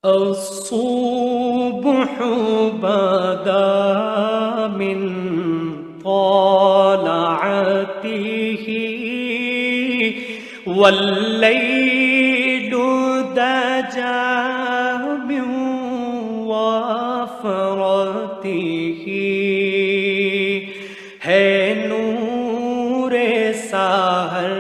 الصبح بدا من طلعته والليل دجى من وفرته ہے نور سحر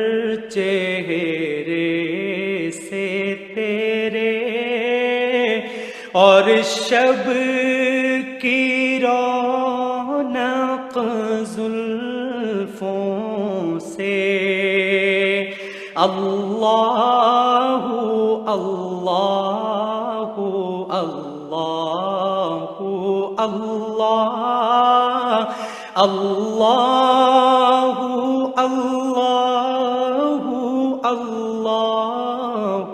چہرے سے تیرے اور شب کی رونق زلفوں سے اللہ اللہ اللہ اللہ اللہ اللہ اللہ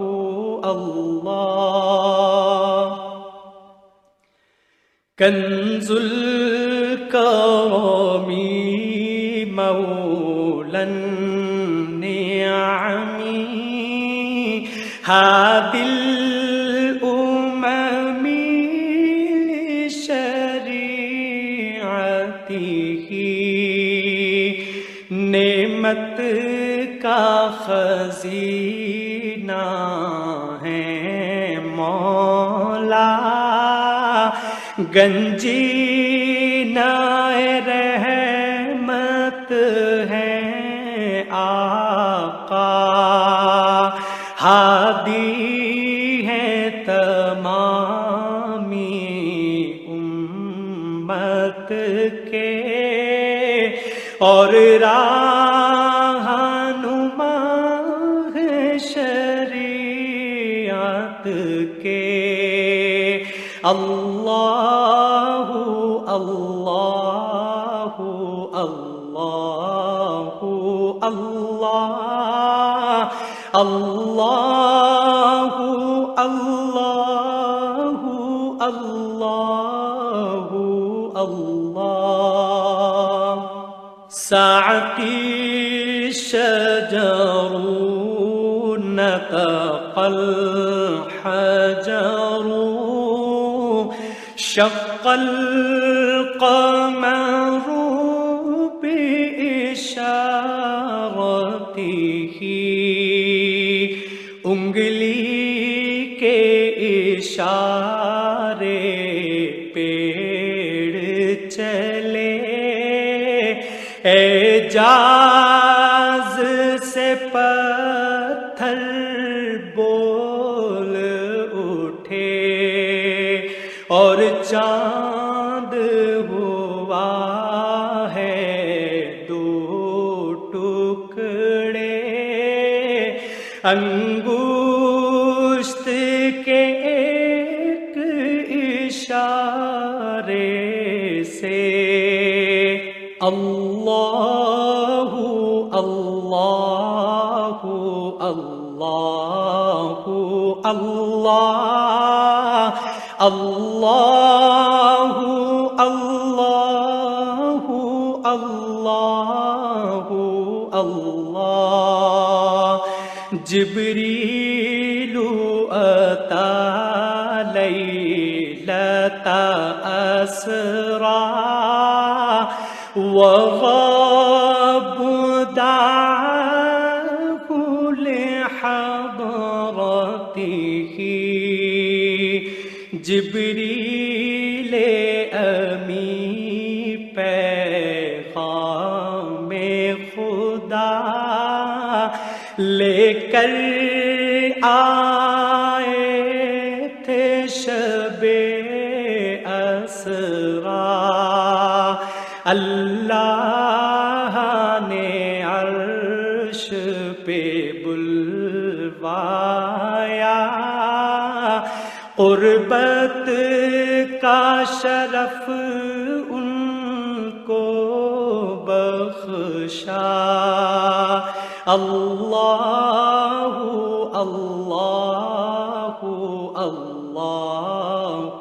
اللہ کنز الکرم مولا النعم هادي الأمم لشريعته نعمت کا خزینہ ہے مولا گنجینہ رحمت ہے آقا ہادی ہے تمامی امت کے اور رہنما ہے شریعت کے اللہ اللہ اللہ اللہ اللہ اللہ اللہ اللہ ساعتی شجر نطق الحجر شق القمر بإشارته انگلی کے اشارے پیڑ چلے اعجاز سے پتھر بول اٹھے اور چاند ہوا ہے دو ٹکڑے انگشت کے ایک اشارے سے اللہ اللہ اللہ اللہ اللہ اللہ اللہ اللہ جبریل اتی لیلۃ اسری وغاب دعاه لحضرته جبریل امی پیغام خدا لے کر آئے تھے شب اسری اللہ نے عرش پہ بلوایا قربت کا شرف ان کو بخشا اللہ اللہ اللہ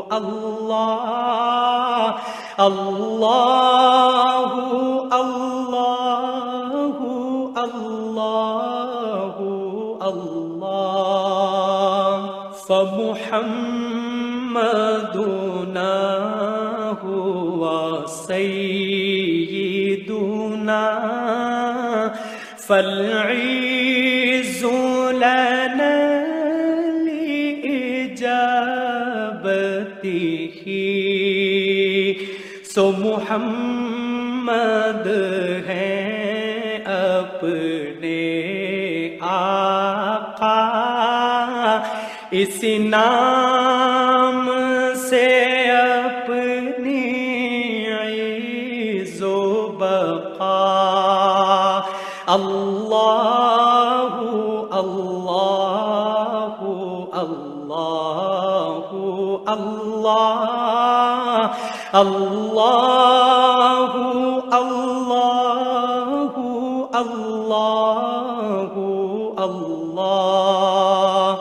اللہ اللہ اللہ اللہ اللہ فمحمدنا هو سيدنا فالعز لنا لإجابته سو محمد ہے اپنے آقا اس نام سے اپنی عز و بقا اللہ اللہ اللہ اللہ اللہ اللہ اللہ اللہ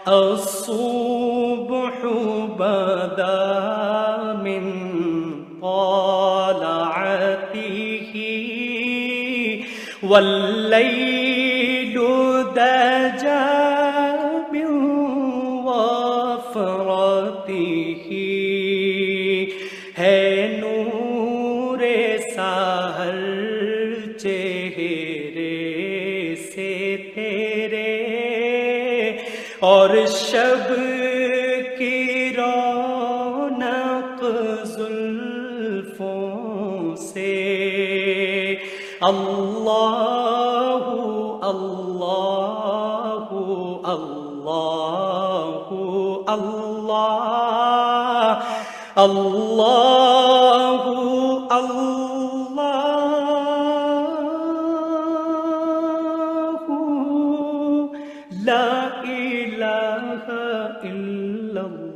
الصبح بدا من طلعته والليل دجى من وفرته ہے نور سحر چہرے سے تیرے اور شب کی رونق زلفوں سے اللہ اللہ اللہ اللہ اللہ اللہ لا الہ الا اللہ